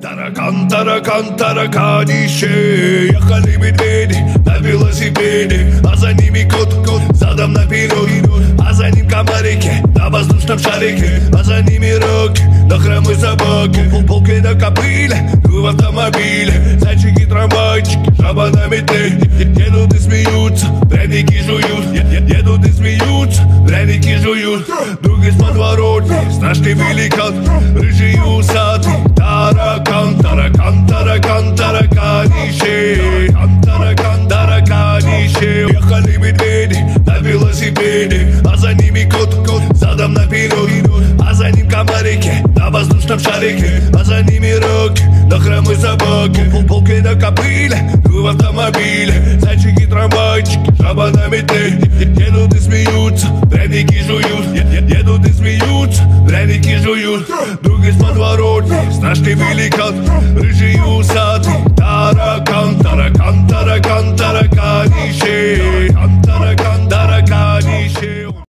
Таракан, таракан, тараканище. Ехали медведи на велосипеде, а за ними кот, задом наперед, а за ним комарики на воздушном шарике, а за ними роки на хромой собаке, полки на кобыле, в автомобиле, зайчики, трамвайчики, жаба на метле. Едут и смеются, пряники жуют, едут и смеются, пряники жуют. Друг из подворотни, страшный великан, рыжий усатый. Таракан, таракан, таракан, тараканище. Таракан, тараканище. Ехали медведи на велосипеде, а за ними кот, задом наперед, а за ним комарики на воздушном шарике, а за ними роки на хромой собаке, полки на кобыле, в автомобиле, зайчики, трамвайчики, жаба на метле. Едут и смеются, пряники жуют, едут и смеются, пряники жуют. Друг из подворотни, страшный великан, рыжий ус.